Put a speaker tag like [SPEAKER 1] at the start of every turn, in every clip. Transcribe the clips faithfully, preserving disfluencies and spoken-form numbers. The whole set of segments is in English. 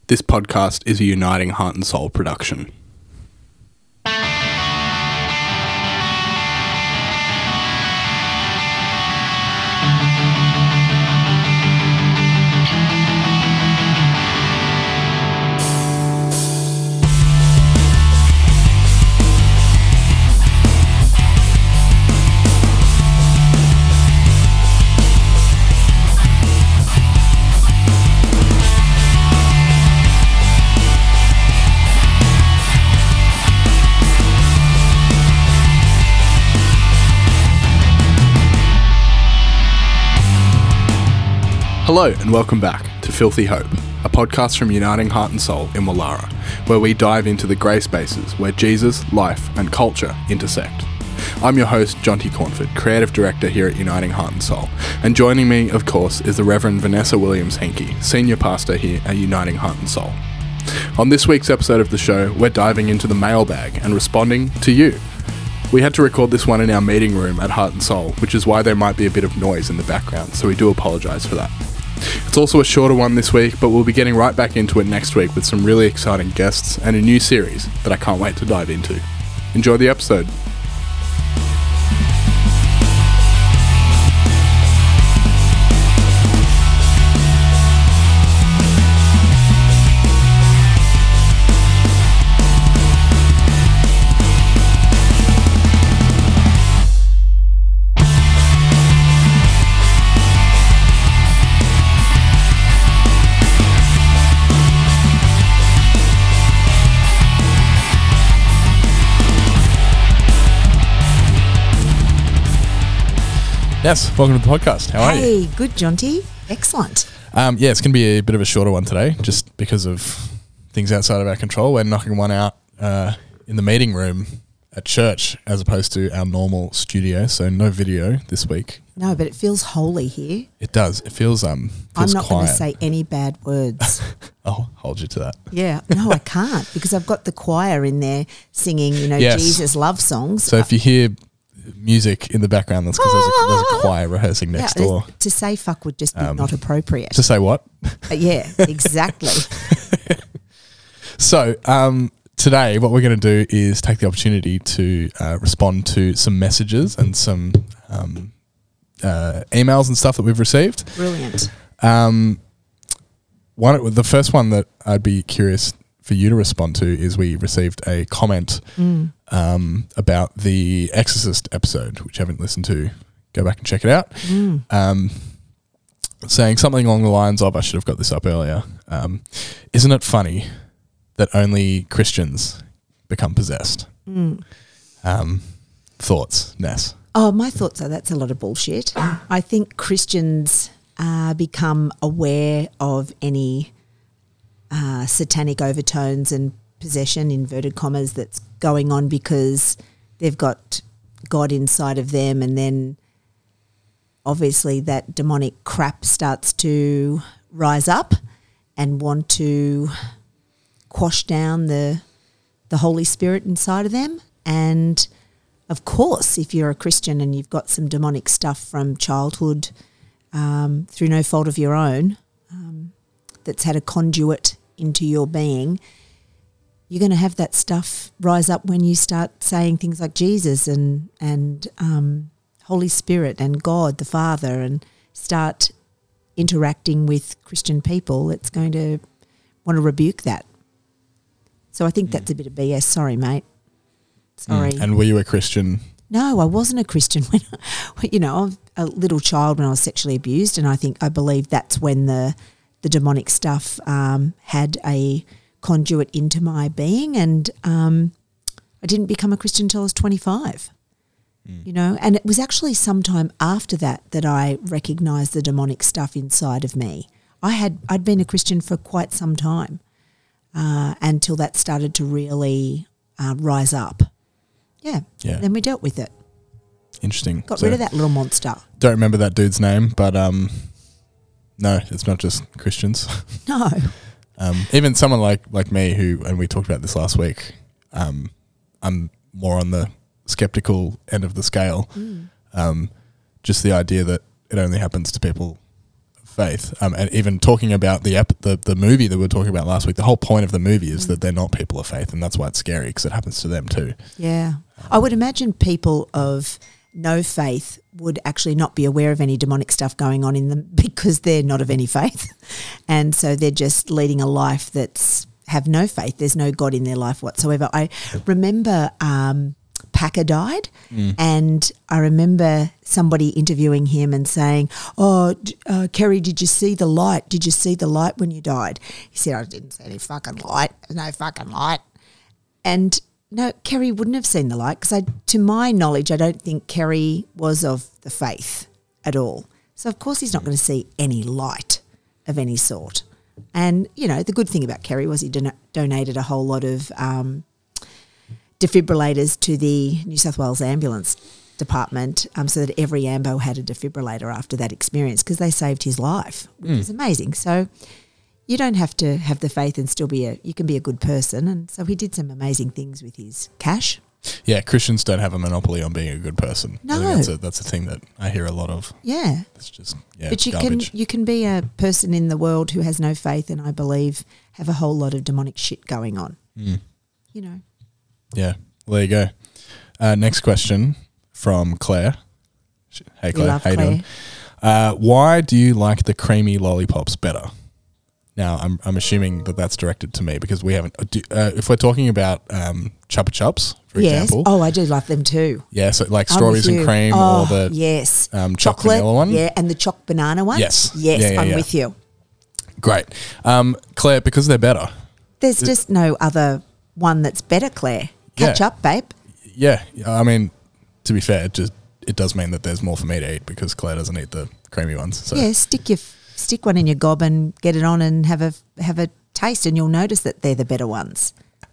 [SPEAKER 1] This podcast is a Uniting Heart and Soul production. Hello and welcome back to Filthy Hope, a podcast from Uniting Heart and Soul in Wallara, where we dive into the grey spaces where Jesus, life and culture intersect. I'm your host, Jonty Cornford, Creative Director here at Uniting Heart and Soul, and joining me, of course, is the Reverend Vanessa Williams-Henke, Senior Pastor here at Uniting Heart and Soul. On this week's episode of the show, we're diving into the mailbag and responding to you. We had to record this one in our meeting room at Heart and Soul, which is why there might be a bit of noise in the background, so we do apologise for that. It's also a shorter one this week, but we'll be getting right back into it next week with some really exciting guests and a new series that I can't wait to dive into. Enjoy the episode. Yes, welcome to the podcast. How are
[SPEAKER 2] hey,
[SPEAKER 1] you?
[SPEAKER 2] Hey, good, Jonty. Excellent.
[SPEAKER 1] Um, yeah, it's going to be a bit of a shorter one today, just because of things outside of our control. We're knocking one out uh, in the meeting room at church as opposed to our normal studio, so no video this week.
[SPEAKER 2] No, but it feels holy here.
[SPEAKER 1] It does. It feels um. Feels
[SPEAKER 2] I'm not going to say any bad words.
[SPEAKER 1] I'll hold you to that.
[SPEAKER 2] Yeah, no, I can't because I've got the choir in there singing, you know,
[SPEAKER 1] yes.
[SPEAKER 2] Jesus love songs.
[SPEAKER 1] So if you hear music in the background, that's because there's, a, there's a choir rehearsing next
[SPEAKER 2] yeah,
[SPEAKER 1] door.
[SPEAKER 2] To say fuck would just be
[SPEAKER 1] um,
[SPEAKER 2] not appropriate.
[SPEAKER 1] To say what?
[SPEAKER 2] Uh, yeah, exactly.
[SPEAKER 1] So um, today what we're going to do is take the opportunity to uh, respond to some messages and some um, uh, emails and stuff that we've received.
[SPEAKER 2] Brilliant.
[SPEAKER 1] Um, one, the first one that I'd be curious for you to respond to is we received a comment mm. um, about the Exorcist episode, which you haven't listened to. Go back and check it out. Mm. Um, saying something along the lines of, I should have got this up earlier, um, isn't it funny that only Christians become possessed? Mm. Um, thoughts, Ness?
[SPEAKER 2] Oh, my thoughts are that's a lot of bullshit. I think Christians uh, become aware of any Uh, satanic overtones and possession, inverted commas, that's going on because they've got God inside of them, and then obviously that demonic crap starts to rise up and want to quash down the the Holy Spirit inside of them. And of course, if you're a Christian and you've got some demonic stuff from childhood um, through no fault of your own, um, that's had a conduit into your being, you're going to have that stuff rise up when you start saying things like Jesus and and um, Holy Spirit and God the Father, and start interacting with Christian people. It's going to want to rebuke that. So I think mm. that's a bit of B S. Sorry, mate. Sorry.
[SPEAKER 1] Mm. And were you a Christian?
[SPEAKER 2] No, I wasn't a Christian when, you know, I was a little child when I was sexually abused, and I think I believe that's when the the demonic stuff um, had a conduit into my being, and um, I didn't become a Christian until I was twenty-five, mm. you know, and it was actually sometime after that that I recognised the demonic stuff inside of me. I had, I'd been a Christian for quite some time uh, until that started to really uh, rise up. Yeah. yeah. Then we dealt with it.
[SPEAKER 1] Interesting.
[SPEAKER 2] Got so rid of that little monster.
[SPEAKER 1] Don't remember that dude's name, but um, no, it's not just Christians.
[SPEAKER 2] No.
[SPEAKER 1] um, even someone like, like me who, and we talked about this last week, um, I'm more on the skeptical end of the scale. Mm. Um, just the idea that it only happens to people of faith. Um, and even talking about the, ep- the the movie that we were talking about last week, the whole point of the movie is mm. that they're not people of faith, and that's why it's scary because it happens to them too.
[SPEAKER 2] Yeah. I would imagine people of no faith would actually not be aware of any demonic stuff going on in them because they're not of any faith. And so they're just leading a life that's have no faith. There's no God in their life whatsoever. I remember um, Packer died mm. and I remember somebody interviewing him and saying, oh, uh, Kerry, did you see the light? Did you see the light when you died? He said, I didn't see any fucking light. There's no fucking light. And no, Kerry wouldn't have seen the light because, to my knowledge, I don't think Kerry was of the faith at all. So, of course, he's not going to see any light of any sort. And, you know, the good thing about Kerry was he don- donated a whole lot of um, defibrillators to the New South Wales Ambulance Department um, so that every ambo had a defibrillator after that experience because they saved his life, which mm. is amazing. So you don't have to have the faith and still be a – you can be a good person. And so he did some amazing things with his cash.
[SPEAKER 1] Yeah, Christians don't have a monopoly on being a good person.
[SPEAKER 2] No.
[SPEAKER 1] I think that's a, that's a thing that I hear a lot of.
[SPEAKER 2] Yeah.
[SPEAKER 1] It's just, yeah,
[SPEAKER 2] But you
[SPEAKER 1] garbage.
[SPEAKER 2] can you can be a person in the world who has no faith and I believe have a whole lot of demonic shit going on.
[SPEAKER 1] Mm.
[SPEAKER 2] You know.
[SPEAKER 1] Yeah, well, there you go. Uh, next question from Claire. Hey, Claire.
[SPEAKER 2] love
[SPEAKER 1] How you
[SPEAKER 2] Claire.
[SPEAKER 1] doing? Uh, why do you like the creamy lollipops better? Now, I'm I'm assuming that that's directed to me because we haven't. Do, uh, if we're talking about um, Chupa Chups, for
[SPEAKER 2] yes.
[SPEAKER 1] example.
[SPEAKER 2] Oh, I do love them too.
[SPEAKER 1] Yeah, so like
[SPEAKER 2] I'm
[SPEAKER 1] strawberries
[SPEAKER 2] with
[SPEAKER 1] and
[SPEAKER 2] you.
[SPEAKER 1] cream
[SPEAKER 2] oh,
[SPEAKER 1] or the
[SPEAKER 2] yes.
[SPEAKER 1] um, choc
[SPEAKER 2] chocolate
[SPEAKER 1] vanilla one.
[SPEAKER 2] Yeah, and the choc banana one.
[SPEAKER 1] Yes.
[SPEAKER 2] Yes,
[SPEAKER 1] Yeah, yeah,
[SPEAKER 2] I'm
[SPEAKER 1] yeah.
[SPEAKER 2] with you.
[SPEAKER 1] Great. Um, Claire, because they're better.
[SPEAKER 2] There's just no other one that's better, Claire. Catch
[SPEAKER 1] Yeah.
[SPEAKER 2] up, babe.
[SPEAKER 1] Yeah, I mean, to be fair, it just it does mean that there's more for me to eat because Claire doesn't eat the creamy ones. So.
[SPEAKER 2] Yeah, stick your stick one in your gob and get it on and have a have a taste, and you'll notice that they're the better ones.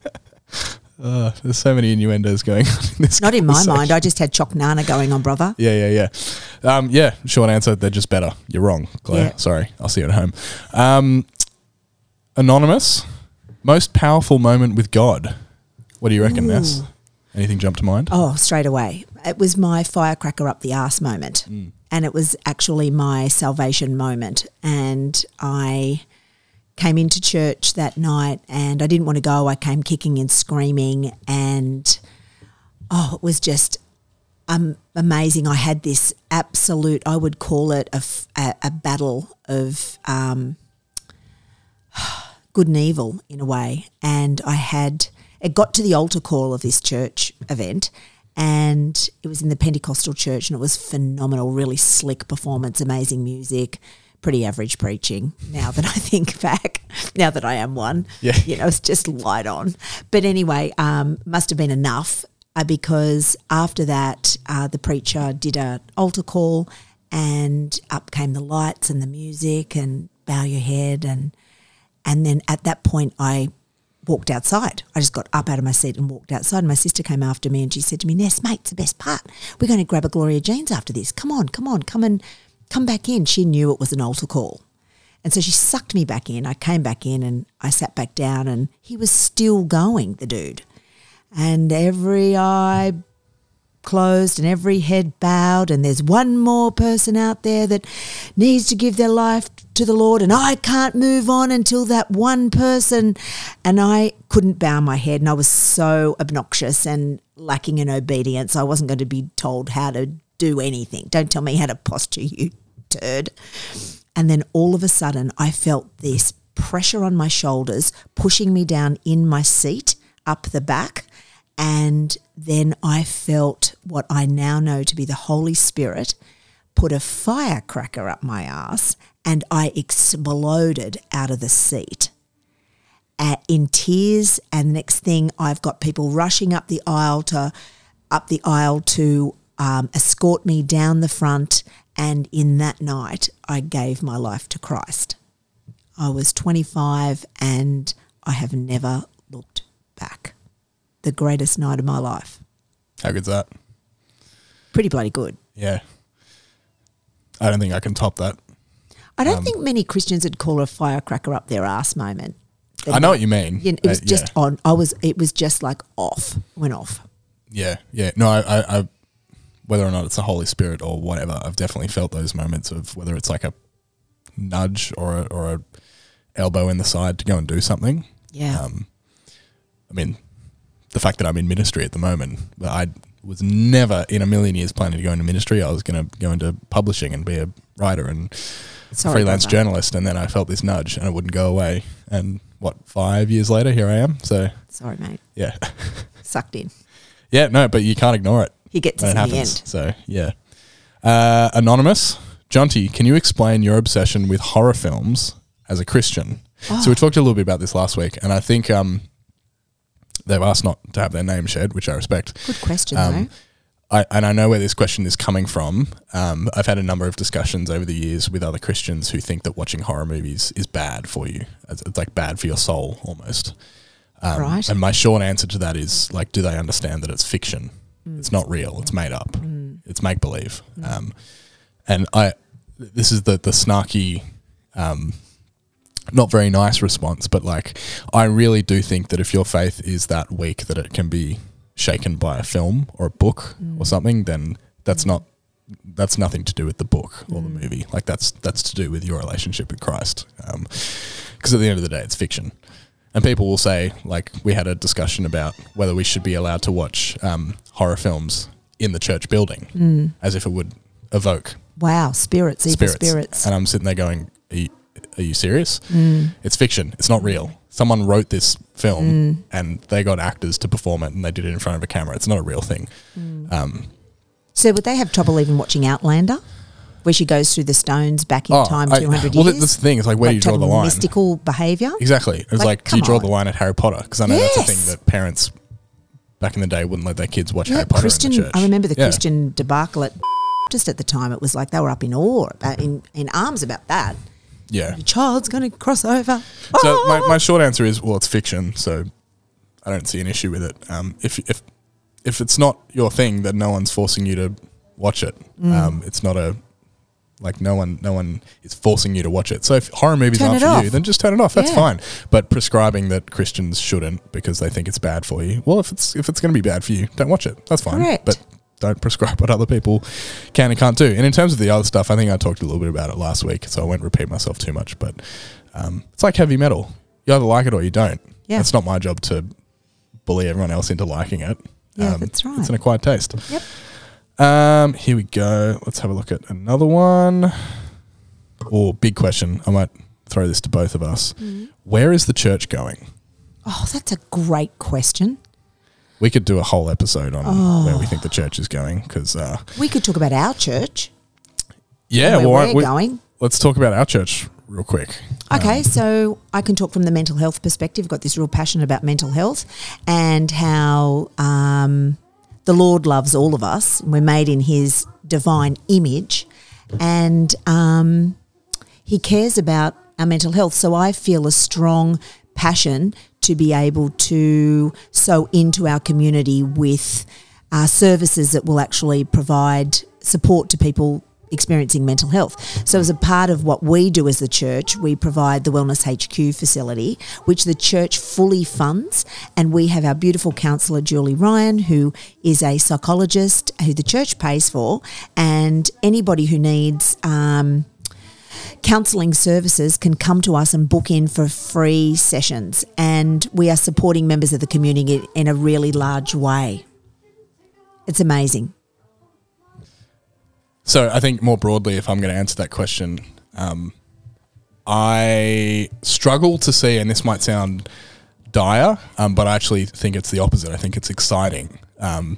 [SPEAKER 1] Uh, there's so many innuendos going on in this.
[SPEAKER 2] Not in my mind. I just had choc nana going on, brother.
[SPEAKER 1] Yeah, yeah, yeah. Um, yeah, short answer, they're just better. You're wrong, Claire.
[SPEAKER 2] Yeah.
[SPEAKER 1] Sorry. I'll see you at home. Um, Anonymous, most powerful moment with God. What do you reckon, Ness? Anything jump to mind?
[SPEAKER 2] Oh, straight away. It was my firecracker up the arse moment.
[SPEAKER 1] Mm.
[SPEAKER 2] And it was actually my salvation moment. And I came into church that night and I didn't want to go. I came kicking and screaming and, oh, it was just um, amazing. I had this absolute, I would call it a, f- a, a battle of um, good and evil in a way. And I had, it got to the altar call of this church event and it was in the Pentecostal church and it was phenomenal, really slick performance, amazing music, pretty average preaching now that I think back, now that I am one.
[SPEAKER 1] Yeah.
[SPEAKER 2] You know, it's just light on. But anyway, um, must have been enough uh, because after that uh, the preacher did an altar call and up came the lights and the music and bow your head and and then at that point I walked outside. I just got up out of my seat and walked outside. My sister came after me and she said to me, Ness, mate, it's the best part. We're going to grab a Gloria Jeans after this. Come on, come on, come and come back in. She knew it was an altar call. And so she sucked me back in. I came back in and I sat back down and he was still going, the dude. And every eye closed and every head bowed and there's one more person out there that needs to give their life to the Lord and I can't move on until that one person. And I couldn't bow my head and I was so obnoxious and lacking in obedience. I wasn't going to be told how to do anything. Don't tell me how to posture, you turd. And then all of a sudden I felt this pressure on my shoulders pushing me down in my seat up the back. And then I felt what I now know to be the Holy Spirit put a firecracker up my ass and I exploded out of the seat uh, in tears. And the next thing I've got people rushing up the aisle to up the aisle to um, escort me down the front. And in that night, I gave my life to Christ. I was twenty-five and I have never looked back. The greatest night of my life.
[SPEAKER 1] How good's that?
[SPEAKER 2] Pretty bloody good.
[SPEAKER 1] Yeah. I don't think I can top that.
[SPEAKER 2] I don't
[SPEAKER 1] Um,
[SPEAKER 2] think many Christians would call a firecracker up their ass moment.
[SPEAKER 1] I know what you mean.
[SPEAKER 2] You know, it was
[SPEAKER 1] Uh,
[SPEAKER 2] just
[SPEAKER 1] yeah.
[SPEAKER 2] on. I was. It was just like off. Went off.
[SPEAKER 1] Yeah, yeah. No, I, I, I, whether or not it's the Holy Spirit or whatever, I've definitely felt those moments of whether it's like a nudge or a, or a elbow in the side to go and do something.
[SPEAKER 2] Yeah.
[SPEAKER 1] Um, I mean, the fact that I'm in ministry at the moment, I was never in a million years planning to go into ministry. I was going to go into publishing and be a writer and
[SPEAKER 2] Sorry,
[SPEAKER 1] freelance
[SPEAKER 2] brother.
[SPEAKER 1] journalist, and then I felt this nudge and it wouldn't go away. And what, five years later, here I am. So
[SPEAKER 2] Sorry, mate.
[SPEAKER 1] yeah.
[SPEAKER 2] Sucked in.
[SPEAKER 1] Yeah, no, but you can't ignore it.
[SPEAKER 2] He gets
[SPEAKER 1] when
[SPEAKER 2] us
[SPEAKER 1] it
[SPEAKER 2] in
[SPEAKER 1] happens.
[SPEAKER 2] the end.
[SPEAKER 1] So yeah. Uh, Anonymous, Jonty, can you explain your obsession with horror films as a Christian?
[SPEAKER 2] Oh.
[SPEAKER 1] So we talked a little bit about this last week, and I think um, they've asked not to have their name shared, which I respect.
[SPEAKER 2] Good question,
[SPEAKER 1] Um,
[SPEAKER 2] though.
[SPEAKER 1] I, and I know where this question is coming from. Um, I've had a number of discussions over the years with other Christians who think that watching horror movies is bad for you. It's, it's like bad for your soul almost. Um,
[SPEAKER 2] Right.
[SPEAKER 1] And my short answer to that is, like, do they understand that it's fiction? Mm. It's not real. It's made up. Mm. It's make believe. Mm. Um, and I, this is the the snarky, um, not very nice response, but like, I really do think that if your faith is that weak that it can be shaken by a film or a book mm. or something, then that's not that's nothing to do with the book or mm. the movie. Like that's that's to do with your relationship with Christ. Um, because at the end of the day, it's fiction. And people will say, like, we had a discussion about whether we should be allowed to watch um, horror films in the church building, mm. as if it would evoke
[SPEAKER 2] wow spirits, evil
[SPEAKER 1] spirits.
[SPEAKER 2] spirits.
[SPEAKER 1] And I'm sitting there going, are you, are you serious? Mm. It's fiction. It's not real. Someone wrote this film mm. and they got actors to perform it and they did it in front of a camera. It's not a real thing. Mm. Um,
[SPEAKER 2] so would they have trouble even watching Outlander, where she goes through the stones back in
[SPEAKER 1] oh,
[SPEAKER 2] time
[SPEAKER 1] I,
[SPEAKER 2] two hundred
[SPEAKER 1] well,
[SPEAKER 2] years?
[SPEAKER 1] Well, that's the thing. It's like, where
[SPEAKER 2] like
[SPEAKER 1] do you draw the line?
[SPEAKER 2] Mystical behaviour?
[SPEAKER 1] Exactly. It's like,
[SPEAKER 2] Like,
[SPEAKER 1] do you draw
[SPEAKER 2] come
[SPEAKER 1] the
[SPEAKER 2] on.
[SPEAKER 1] line at Harry Potter? Because I know
[SPEAKER 2] Yes.
[SPEAKER 1] that's a thing that parents back in the day wouldn't let their kids watch
[SPEAKER 2] Yeah,
[SPEAKER 1] Harry Potter
[SPEAKER 2] Christian,
[SPEAKER 1] in the church.
[SPEAKER 2] I remember the
[SPEAKER 1] Yeah.
[SPEAKER 2] Christian debacle at just at the time. It was like they were up in awe, about, in, in arms about that.
[SPEAKER 1] Yeah.
[SPEAKER 2] Your child's going to cross over.
[SPEAKER 1] So
[SPEAKER 2] Oh!
[SPEAKER 1] my, my short answer is, well, it's fiction, so I don't see an issue with it. Um, if if if it's not your thing, then no one's forcing you to watch it.
[SPEAKER 2] Mm.
[SPEAKER 1] Um, it's not a like no one no one is forcing you to watch it. So if horror movies
[SPEAKER 2] Turn
[SPEAKER 1] aren't
[SPEAKER 2] it
[SPEAKER 1] for
[SPEAKER 2] off.
[SPEAKER 1] you, then just turn it off. That's
[SPEAKER 2] Yeah.
[SPEAKER 1] fine. But prescribing that Christians shouldn't because they think it's bad for you. Well, if it's if it's going to be bad for you, don't watch it. That's fine.
[SPEAKER 2] Correct.
[SPEAKER 1] But don't prescribe what other people can and can't do. And in terms of the other stuff, I think I talked a little bit about it last week, so I won't repeat myself too much. But um, it's like heavy metal. You either like it or you don't.
[SPEAKER 2] Yeah.
[SPEAKER 1] It's not my job to bully everyone else into liking it.
[SPEAKER 2] Yeah,
[SPEAKER 1] um,
[SPEAKER 2] that's right.
[SPEAKER 1] It's an acquired taste.
[SPEAKER 2] Yep.
[SPEAKER 1] Um, here we go. Let's have a look at another one. Oh, big question. I might throw this to both of us. Mm. Where is the church going?
[SPEAKER 2] Oh, that's a great question.
[SPEAKER 1] We could do a whole episode on
[SPEAKER 2] Oh.
[SPEAKER 1] where we think the church is going because, uh,
[SPEAKER 2] We could talk about our church.
[SPEAKER 1] yeah,
[SPEAKER 2] and where
[SPEAKER 1] well,
[SPEAKER 2] we're
[SPEAKER 1] we,
[SPEAKER 2] going.
[SPEAKER 1] let's talk about our church real quick.
[SPEAKER 2] Okay,
[SPEAKER 1] Um,
[SPEAKER 2] so I can talk from the mental health perspective. I've got this real passion about mental health and how um, the Lord loves all of us. We're made in his divine image and um, he cares about our mental health. So I feel a strong passion to be able to sow into our community with uh, services that will actually provide support to people experiencing mental health. So as a part of what we do as the church, we provide the Wellness H Q facility, which the church fully funds. And we have our beautiful counsellor, Julie Ryan, who is a psychologist who the church pays for. And anybody who needs um, counselling services can come to us and book in for free sessions. And we are supporting members of the community in a really large way. It's amazing.
[SPEAKER 1] So I think more broadly, if I'm going to answer that question, um, I struggle to see, and this might sound dire, um, but I actually think it's the opposite. I think it's exciting. Um,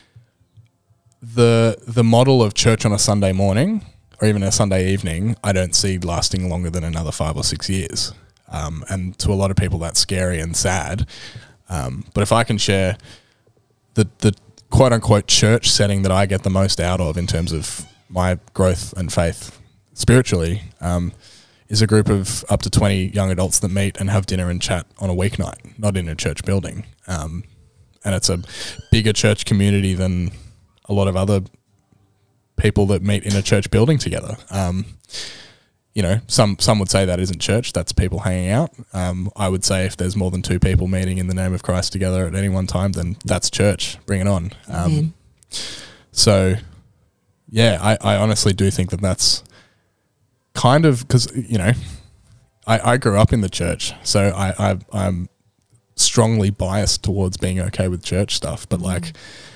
[SPEAKER 1] the the model of church on a Sunday morning or even a Sunday evening, I don't see lasting longer than another five or six years. Um, and to a lot of people, that's scary and sad. Um, but if I can share the the quote unquote church setting that I get the most out of in terms of my growth and faith spiritually, um, is a group of up to twenty young adults that meet and have dinner and chat on a weeknight, not in a church building. Um, and it's a bigger church community than a lot of other people that meet in a church building together. Um, you know, some some would say that isn't church, that's people hanging out. Um, I would say if there's more than two people meeting in the name of Christ together at any one time, then that's church. Bring it on. Um,
[SPEAKER 2] Amen.
[SPEAKER 1] So, yeah, I, I honestly do think that that's kind of, because, you know, I, I grew up in the church, so I, I, I'm strongly biased towards being okay with church stuff. But, mm. like,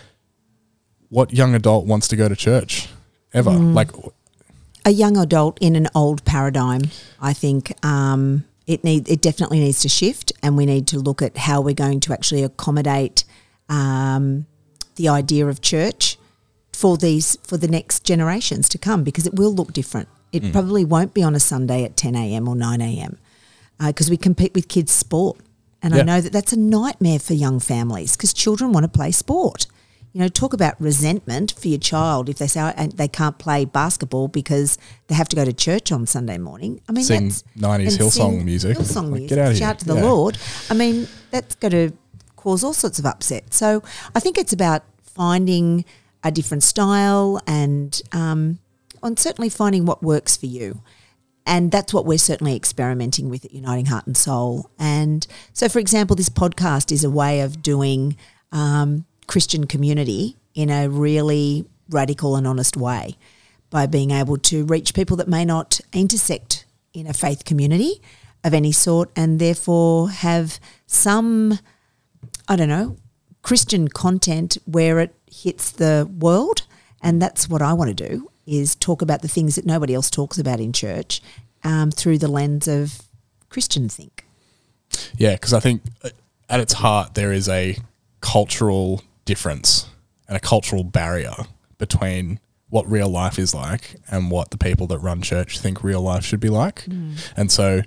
[SPEAKER 1] what young adult wants to go to church ever? Mm. Like,
[SPEAKER 2] a young adult in an old paradigm, I think um, it need it definitely needs to shift, and we need to look at how we're going to actually accommodate um, the idea of church for these for the next generations to come, because it will look different. It mm. probably won't be on a Sunday at ten a.m. or nine a.m. because uh, we compete with kids' sport, and yeah. I know that that's a nightmare for young families because children want to play sport. You know, talk about resentment for your child if they say oh, and they can't play basketball because they have to go to church on Sunday morning. I mean,
[SPEAKER 1] sing
[SPEAKER 2] that's
[SPEAKER 1] nineties Hillsong music.
[SPEAKER 2] Hillsong
[SPEAKER 1] like,
[SPEAKER 2] music.
[SPEAKER 1] Get out of
[SPEAKER 2] Shout
[SPEAKER 1] here.
[SPEAKER 2] to the
[SPEAKER 1] yeah.
[SPEAKER 2] Lord. I mean, that's going to cause all sorts of upset. So I think it's about finding a different style and, um, and certainly finding what works for you. And that's what we're certainly experimenting with at Uniting Heart and Soul. And so, for example, this podcast is a way of doing um, Christian community in a really radical and honest way by being able to reach people that may not intersect in a faith community of any sort and therefore have some, I don't know, Christian content where it hits the world. And that's what I want to do, is talk about the things that nobody else talks about in church um, through the lens of Christian think.
[SPEAKER 1] Yeah, because I think at its heart there is a cultural difference and a cultural barrier between what real life is like and what the people that run church think real life should be like. Mm. And so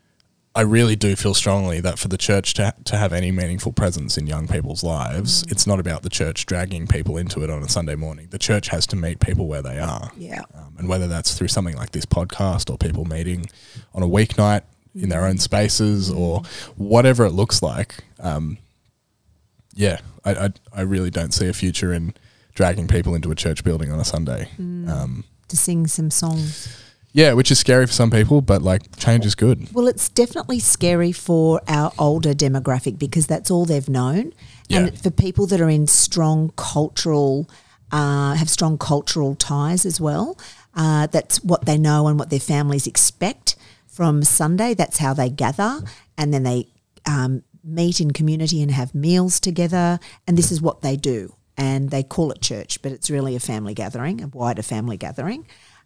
[SPEAKER 1] I really do feel strongly that for the church to to have any meaningful presence in young people's lives, mm. it's not about the church dragging people into it on a Sunday morning. The church has to meet people where they are.
[SPEAKER 2] Yeah.
[SPEAKER 1] Um, and whether that's through something like this podcast or people meeting on a weeknight mm. in their own spaces mm. or whatever it looks like, um, yeah, I, I I really don't see a future in dragging people into a church building on a Sunday.
[SPEAKER 2] Mm.
[SPEAKER 1] Um,
[SPEAKER 2] to sing some songs.
[SPEAKER 1] Yeah, which is scary for some people, but like change is good.
[SPEAKER 2] Well, it's definitely scary for our older demographic because that's all they've known.
[SPEAKER 1] Yeah.
[SPEAKER 2] And for people that are in strong cultural, uh, have strong cultural ties as well, uh, that's what they know and what their families expect from Sunday. That's how they gather, and then they um, meet in community and have meals together, and this is what they do. And they call it church, but it's really a family gathering, a wider family gathering.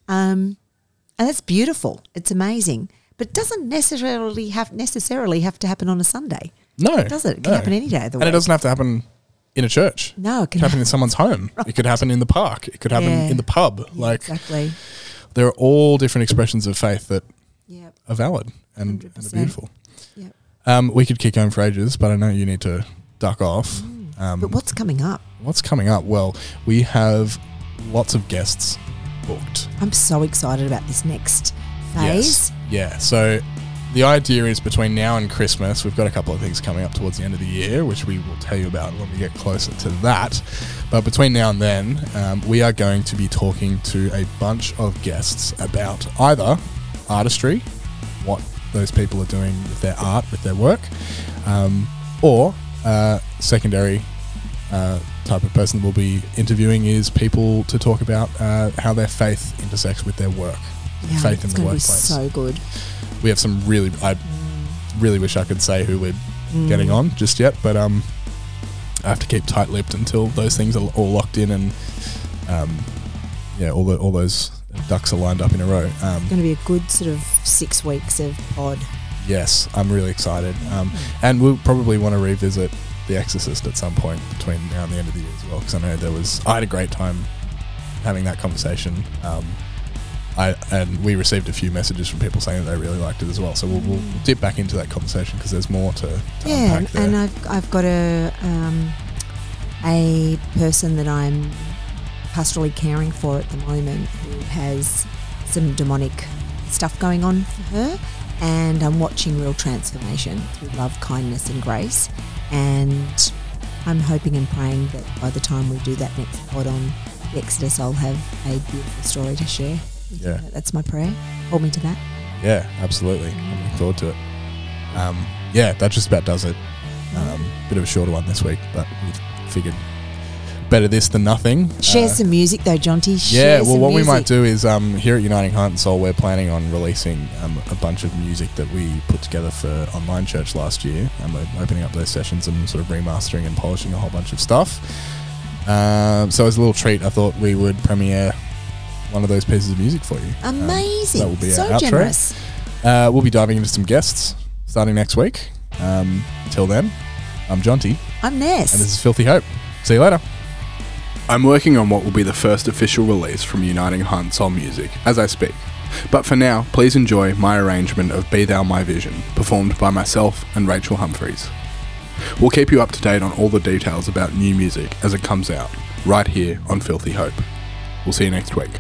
[SPEAKER 2] Um And that's beautiful. It's amazing. But it doesn't necessarily have necessarily have to happen on a Sunday.
[SPEAKER 1] No.
[SPEAKER 2] Does it? It can
[SPEAKER 1] no.
[SPEAKER 2] happen any day of the week.
[SPEAKER 1] And it doesn't have to happen in a church.
[SPEAKER 2] No, it can
[SPEAKER 1] it can happen in someone's home. Right. It could happen in the park. It could happen
[SPEAKER 2] yeah.
[SPEAKER 1] in the pub.
[SPEAKER 2] Yeah,
[SPEAKER 1] like
[SPEAKER 2] exactly.
[SPEAKER 1] There are all different expressions of faith that
[SPEAKER 2] yep.
[SPEAKER 1] are valid and, and are beautiful.
[SPEAKER 2] Yep.
[SPEAKER 1] Um, we could keep going for ages, but I know you need to duck off.
[SPEAKER 2] Mm.
[SPEAKER 1] Um,
[SPEAKER 2] but what's coming up?
[SPEAKER 1] What's coming up? Well, we have lots of guests booked.
[SPEAKER 2] I'm so excited about this next phase.
[SPEAKER 1] Yes. Yeah. So the idea is between now and Christmas, we've got a couple of things coming up towards the end of the year, which we will tell you about when we get closer to that. But between now and then, um, we are going to be talking to a bunch of guests about either artistry, what those people are doing with their art, with their work, um, or uh, secondary uh, type of person we'll be interviewing is people to talk about uh, how their faith intersects with their work.
[SPEAKER 2] Yeah,
[SPEAKER 1] faith in
[SPEAKER 2] it's
[SPEAKER 1] the
[SPEAKER 2] going to be
[SPEAKER 1] workplace.
[SPEAKER 2] so good.
[SPEAKER 1] We have some really, I mm. really wish I could say who we're mm. getting on just yet, but um, I have to keep tight-lipped until those things are all locked in and um, yeah, all the all those ducks are lined up in a row. Um,
[SPEAKER 2] it's going to be a good sort of six weeks of pod.
[SPEAKER 1] Yes, I'm really excited, um, and we'll probably want to revisit The Exorcist at some point between now and the end of the year as well, because I know there was I had a great time having that conversation. Um, I and we received a few messages from people saying that they really liked it as well. So we'll, we'll dip back into that conversation because there's more to, to
[SPEAKER 2] yeah,
[SPEAKER 1] unpack there.
[SPEAKER 2] and I've I've got a um, a person that I'm pastorally caring for at the moment who has some demonic stuff going on for her, and I'm watching real transformation through love, kindness, and grace. And I'm hoping and praying that by the time we do that next pod on the Exodus, I'll have a beautiful story to share.
[SPEAKER 1] Yeah,
[SPEAKER 2] that's my prayer. Hold me to that.
[SPEAKER 1] Yeah, absolutely. I'm looking forward to it. Um, yeah, that just about does it. Um, bit of a shorter one this week, but we figured better this than nothing.
[SPEAKER 2] Share
[SPEAKER 1] Uh,
[SPEAKER 2] some music though, Jonty.
[SPEAKER 1] Yeah,
[SPEAKER 2] Share
[SPEAKER 1] well,
[SPEAKER 2] some
[SPEAKER 1] what
[SPEAKER 2] music.
[SPEAKER 1] we might do is um, here at Uniting Heart and Soul, we're planning on releasing um, a bunch of music that we put together for online church last year, and we're opening up those sessions and sort of remastering and polishing a whole bunch of stuff. Um, so as a little treat, I thought we would premiere one of those pieces of music for you.
[SPEAKER 2] Amazing.
[SPEAKER 1] Um, that will be
[SPEAKER 2] so
[SPEAKER 1] our outro.
[SPEAKER 2] generous.
[SPEAKER 1] Uh, we'll be diving into some guests starting next week. Um, till then, I'm Jonty,
[SPEAKER 2] I'm Ness.
[SPEAKER 1] and this is Filthy Hope. See you later. I'm working on what will be the first official release from Uniting Heart and Soul Music as I speak. But for now, please enjoy my arrangement of Be Thou My Vision, performed by myself and Rachel Humphreys. We'll keep you up to date on all the details about new music as it comes out, right here on Filthy Hope. We'll see you next week.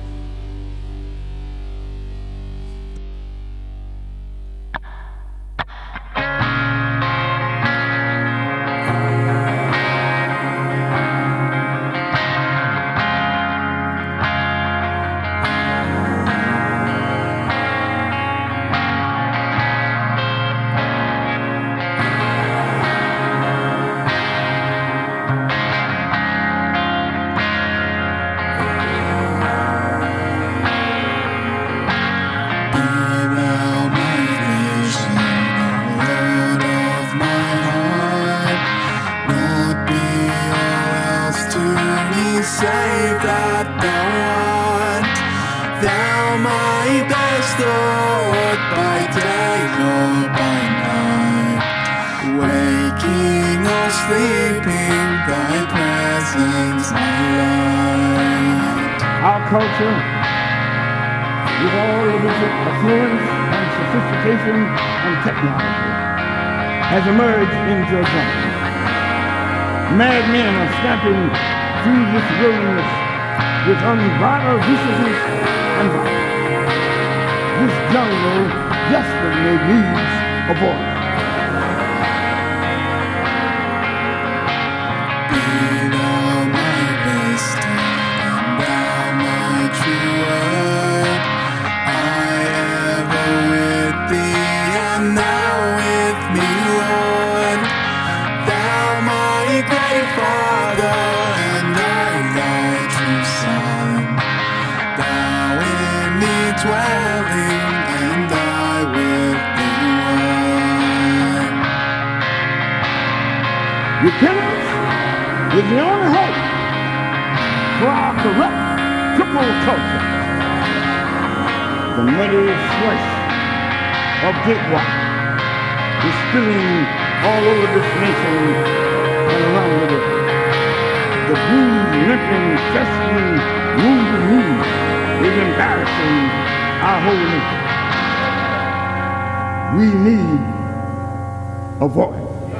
[SPEAKER 3] Save that thou art, thou my best Lord, by day or by night, waking or sleeping, thy presence my light.
[SPEAKER 4] Our culture, with all of its affluence and sophistication and technology, has emerged into a jungle. Madmen are stamping through this wilderness with unbridled viciousness and violence. This jungle desperately needs a voice.
[SPEAKER 3] Be thou my best and thou my true word. I ever with thee and thou with me, Lord. Thou my great Father, dwelling, and I with thee one.
[SPEAKER 4] Repentance is the only hope for our corrupt, crippled culture. The muddy slush of gateway is spilling all over this nation and around the world. The bruised, limping, festering, wounded knee is embarrassing our whole nation. We need a voice.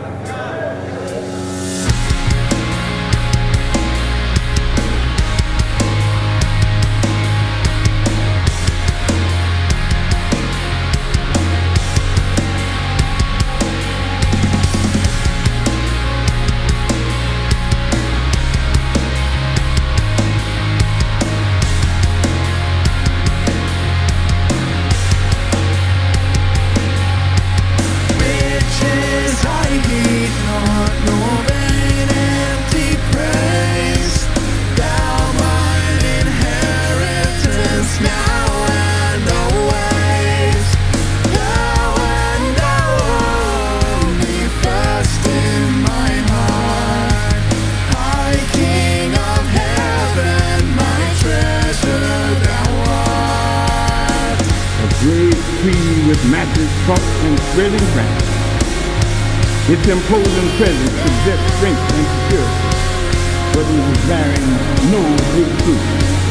[SPEAKER 4] With matches, trunk, and spreading branches. Its imposing presence suggests strength and security, but it is bearing no good fruit.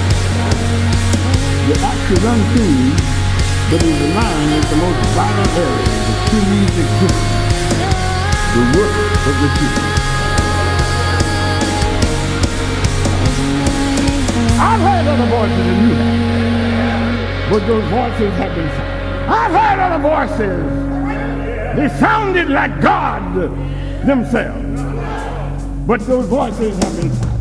[SPEAKER 4] The axe is unclean, but is aligned with the most vital area of the tree's existence, the work of the tree. I've heard other voices than you have, but those voices have been silent. I've heard other voices. They sounded like God themselves. But those voices have been silent.